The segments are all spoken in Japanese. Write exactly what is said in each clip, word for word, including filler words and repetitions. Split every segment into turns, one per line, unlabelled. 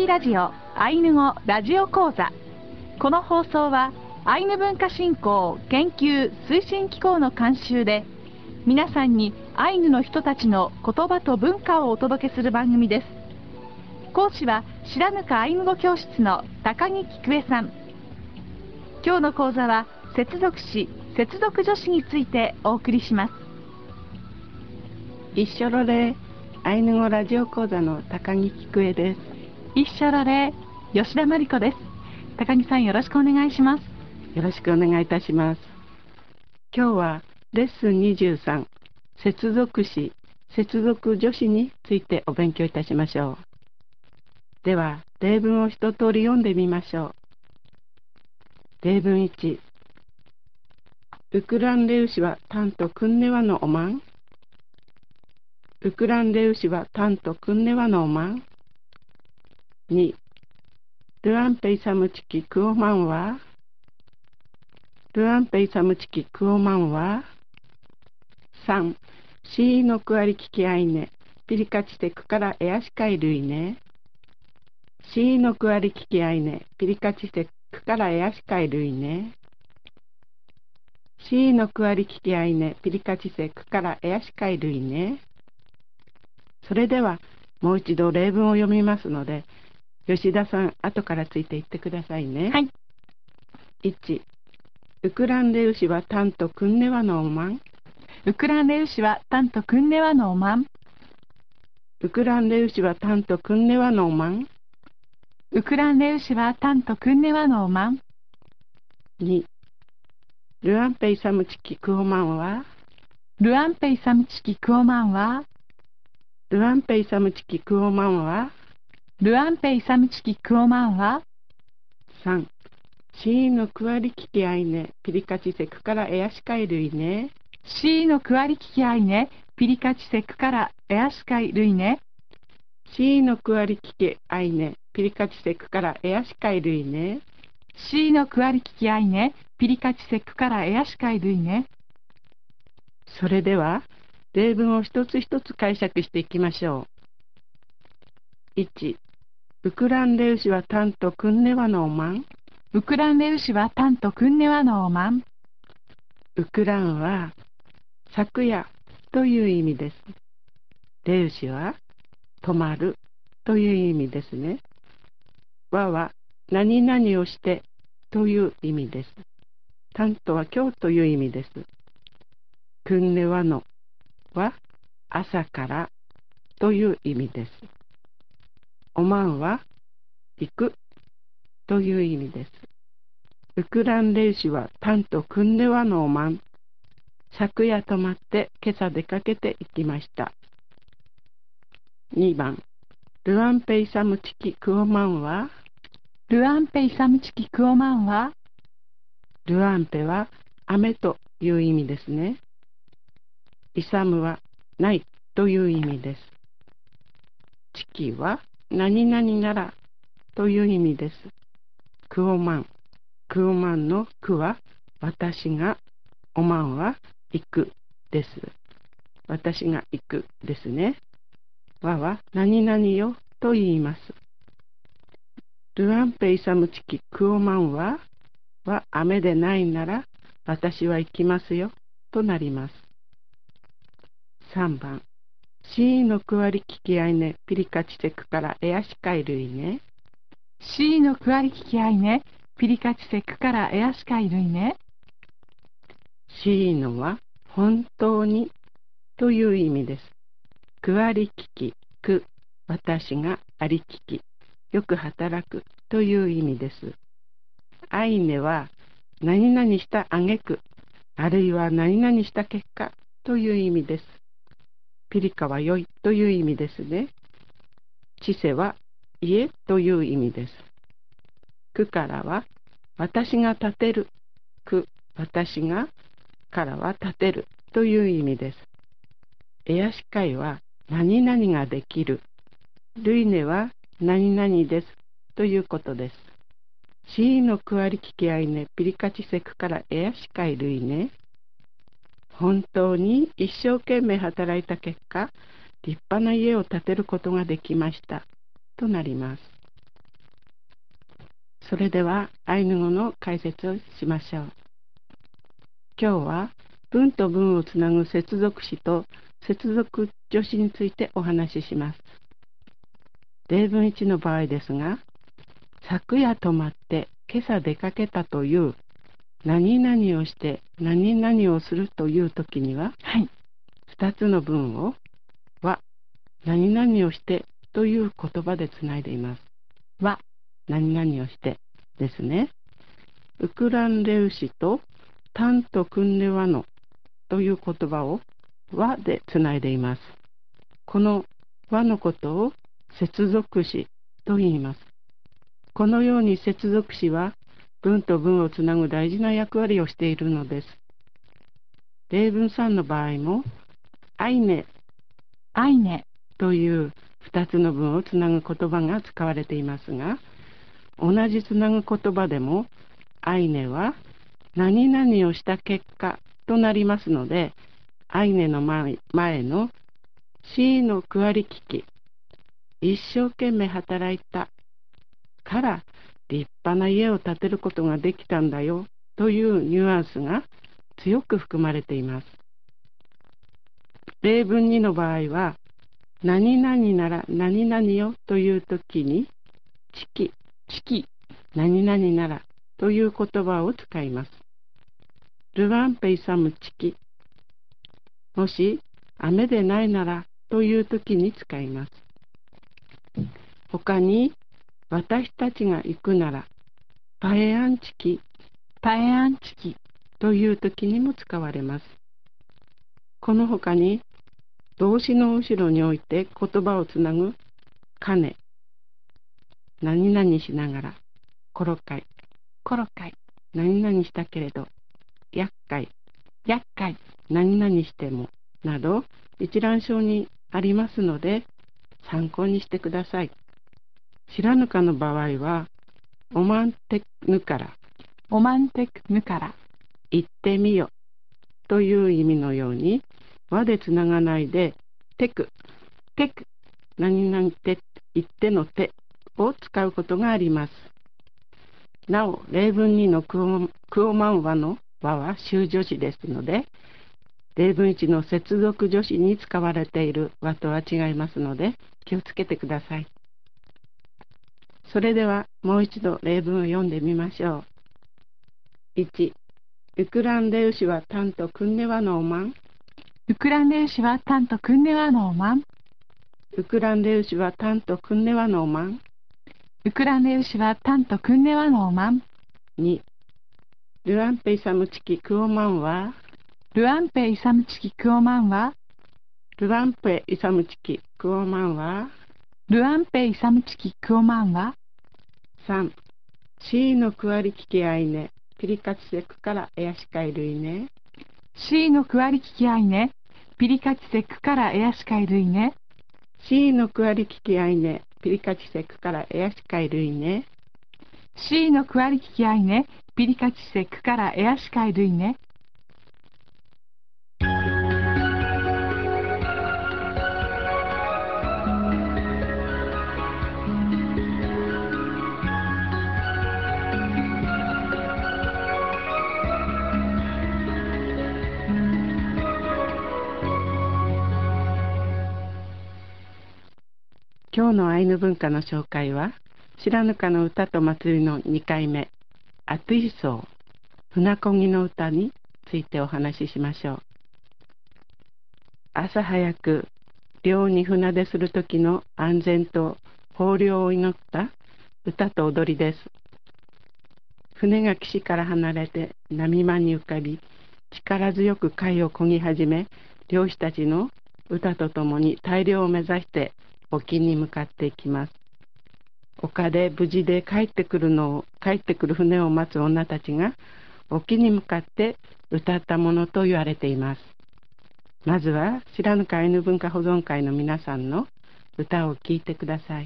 ラジオアイヌ語ラジオ講座。この放送はアイヌ文化振興研究推進機構の監修で、皆さんにアイヌの人たちの言葉と文化をお届けする番組です。講師は白糠アイヌ語教室の高木菊江さん。今日の講座は接続詞、接続助詞についてお送りします。
一緒ろれアイヌ語ラジオ講座の高木菊江です。
一緒ろれ吉田真理子です。高木さん、よろしくお願いします。
よろしくお願いいたします。今日はレッスンにじゅうさん、接続詞、接続助詞についてお勉強いたしましょう。では、例文を一通り読んでみましょう。例文いち、ウクランレウシはタンとクンネワのおまん。ウクランレウシはタンとクンネワのおまん。に、ルアンペイサムチキクオマンは。ルアンペイサムチキクオマンは。さん、シーのくわりききあいね、ピリカチテクからエアシカイルイね。シーのくわりききあいね、ピリカチテクからエアシカイルイね。シーのくわりききあいね、ピリカチセクからエアシカイルイね。それでは、もう一度例文を読みますので、吉田さん、後からついていってくださいね。
はい。
いち、ウクランレウシはタンとクンネワのおまん。
ウクランレウシはタンとクンネワのおまん。
ウクランレウシはタンとクンネワのおまん。
ウクランレウシはタンとクンネワのおまん。
に、ルアンペイサムチキクオマンは。
ルアンペイサムチキクオマンは。
ルアンペイサムチキクオマンは。
ルアンペイサムチキクオマンは。
さん、シーのくわりききあいね、ピリカチセクからエアシカイルイね。
シーのくわりききあいね、ピリカチセクからエアシカイルイね。
シーのくわりききあいね、ピリカチセクからエアシカイルイね。
シーのくわりききあいね、ピリカチセクからエアシカイルイね。
それでは、例文を一つ一つ解釈していきましょう。いち、ウクランレウシはタンとクンネワのおまん。
ウクランレウシはタンとクンネワのおまん。
ウクランは昨夜という意味です。レウシは止まるという意味ですね。わは何々をしてという意味です。タンとは今日という意味です。クンネワのは朝からという意味です。おまんは行くという意味です。ウクランレウシはタンとクンネワのおまん。昨夜泊まって今朝出かけて行きました。にばん、ルアンペイサムチキクオマンは。
ルアンペイサムチキクオマンは。
ルアンペは雨という意味ですね。イサムはないという意味です。チキは何々ならという意味です。クオマン。クオマンのクは私が、オマンは行くです。私が行くですね。わは何々よと言います。ルアンペイサムチキクオマンはは雨でないなら私は行きますよとなります。さんばん、シーのくわりききあいね、ピリカチセクからエアシカイルイね。
シーのくわりききあいね、ピリカチセクからエアシカイルイね。
シーのは本当にという意味です。くわりきき、く、私がありきき、よく働くという意味です。あいねは何々したあげく、あるいは何々した結果という意味です。ピリカは良いという意味ですね。チセは家という意味です。くからは私が建てる、く、私がからは建てるという意味です。エアシカイは何々ができる。ルイネは何々ですということです。シーのくわりききあいね、ピリカチセクからエアシカイルイね。本当に一生懸命働いた結果、立派な家を建てることができましたとなります。 それではアイヌ語の解説をしましょう。今日は文と文をつなぐ接続詞と接続助詞についてお話しします。例文いちの場合ですが、昨夜泊まって今朝出かけたという何々をして何々をするという時には、
はい、
ふたつの文をは何々をしてという言葉でつないでいます。
は
何々をしてですね。ウクランレウシとタンとクンレワノという言葉をはでつないでいます。このはのことを接続詞と言います。このように接続詞は文と文をつなぐ大事な役割をしているのです。例文さんの場合も、アイネ、
アイネ
というふたつの文をつなぐ言葉が使われていますが、同じつなぐ言葉でも、アイネは何々をした結果となりますので、アイネの前、前のシーの区割り聞き、一生懸命働いたから立派な家を建てることができたんだよというニュアンスが強く含まれています。例文にの場合は、何々なら何々よというときに、チキ、
チキ、
何々ならという言葉を使います。ルワンペイサムチキ、もし雨でないならというときに使います。他に、私たちが行くなら、パエアンチキ、
パエアンチキ
というときにも使われます。この他に、動詞の後ろにおいて言葉をつなぐかね、何々しながら、ころかい、
コロカイ、
何々したけれど、厄介、
厄介、
何々しても、など一覧書にありますので参考にしてください。知らぬかの場合は、おまんてぬから、
オマンテクヌから、
行ってみよという意味のように、和でつながないで、テク、
テク、
何々て、言ってのてを使うことがあります。なお、例文にのクオ、クオマン和の和は修助詞ですので、例文いちの接続助詞に使われている和とは違いますので、気をつけてください。それではもう一度例文を読んでみましょう。いち、ウクランデウシはタンとクンネワノーマン。
ウクランデウシはタンとクンネワノーマン。
ウクランデウシはタンとクンネワノーマン。
ウクランデウシはタンとクンネワノーマン。
に、ルアンペイサムチキクオマンは。
ルアンペイサムチキクオマンは。
ルアンペイサムチキクオマンは。
ルアンペイサムチキクオマンは。
さん、シーの区割り聞き合いね、ピリカチセクからエアシカイルイね。
シーの区割り聞き合いね、ピリカチセクからエアシカイルイね。
シーの区割り聞き合いね、ピリカチセクからエアシカイルイね。
シーの区割り聞き合いね、ピリカチセクからエアシカイルイね。
今日のアイヌ文化の紹介は、白ぬかの歌と祭りのにかいめ、アトゥイソー、船こぎの歌についてお話ししましょう。朝早く漁に船出する時の安全と豊漁を祈った歌と踊りです。船が岸から離れて波間に浮かび、力強く貝を漕ぎ始め、漁師たちの歌とともに大漁を目指して沖に向かっていきます。丘で無事で帰ってくるのを帰ってくる船を待つ女たちが沖に向かって歌ったものと言われています。まずは白ぬかアイヌ文化保存会の皆さんの歌を聴いてください。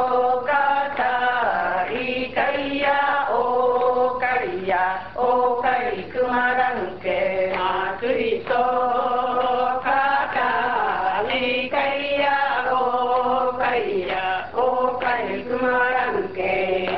おか
んけまつりとかたりかいやおかいやおかいくまらんけ。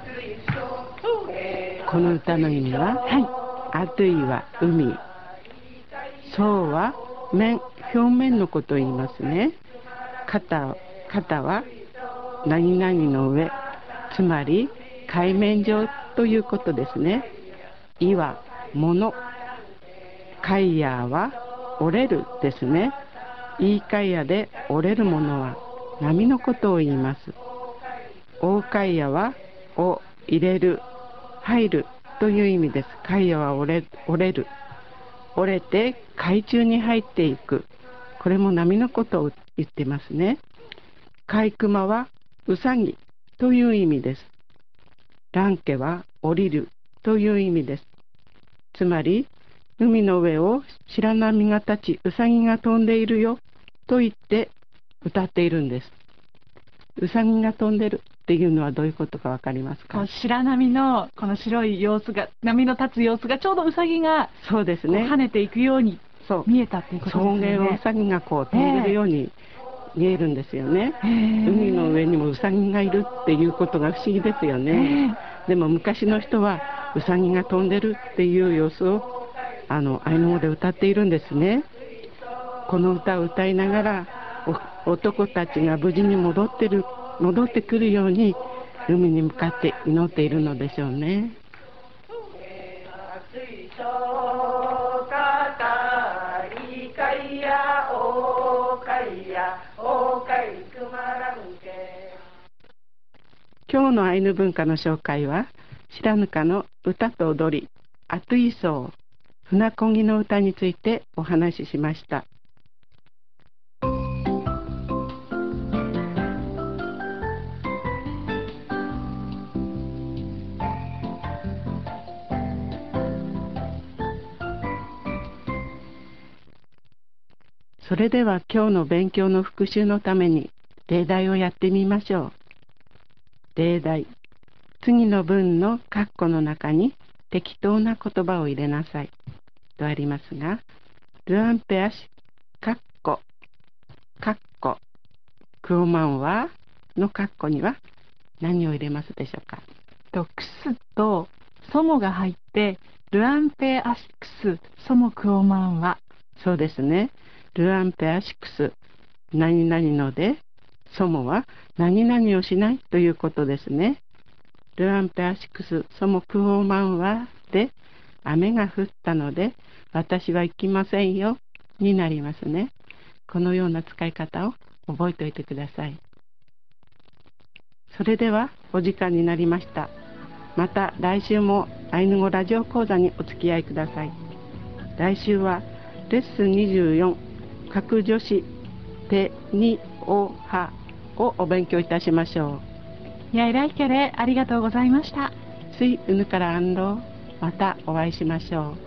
この歌の意味は、はい、アトゥイは海、ソウは面、表面のことを言いますね。肩、肩は何々の上、つまり海面上ということですね。イは物、カイヤは折れるですね。イーカイヤで折れるものは波のことを言います。オーカイヤはを入れる、入るという意味です。カイヤは折れ、折れる。折れて海中に入っていく。これも波のことを言ってますね。カイクマはウサギという意味です。ランケは降りるという意味です。つまり、海の上を白波が立ち、ウサギが飛んでいるよと言って歌っているんです。ウサギが飛んでるっていうのはどういうことかわかりますか？
白波のこの白い様子が、波の立つ様子がちょうどウサギが
そうですね。
跳ねていくように見えたっていうことですよね。
草原をウサギがこう飛んでるように見えるんですよね。海の上にもウサギがいるっていうことが不思議ですよね。でも昔の人はウサギが飛んでるっていう様子をあのアイヌ語で歌っているんですね。この歌を歌いながら男たちが無事に戻ってる戻ってくるように海に向かって祈っているのでしょうね。今日のアイヌ文化の紹介は白ぬかの歌と踊り、アトゥイソー、船漕ぎの歌についてお話ししました。それでは今日の勉強の復習のために例題をやってみましょう。例題。次の文の括弧の中に適当な言葉を入れなさいとありますが、ルアンペアシ、括弧、括弧、クオマンワの括弧には何を入れますでしょうか？
とクスとソモが入って、ルアンペアシクス、ソモクオマンワ。
そうですね。ルアンペアシクス、何々ので、ソモは何々をしないということですね。ルアンペアシクス、ソモクオマンワで、雨が降ったので、私は行きませんよになりますね。このような使い方を覚えておいてください。それではお時間になりました。また来週もアイヌ語ラジオ講座にお付き合いください。来週はレッスンにじゅうよん、各助詞ペニオハをお勉強いたしましょ
う。やいらいけれありがとうございました。
ついうぬからあんろう、またお会いしましょう。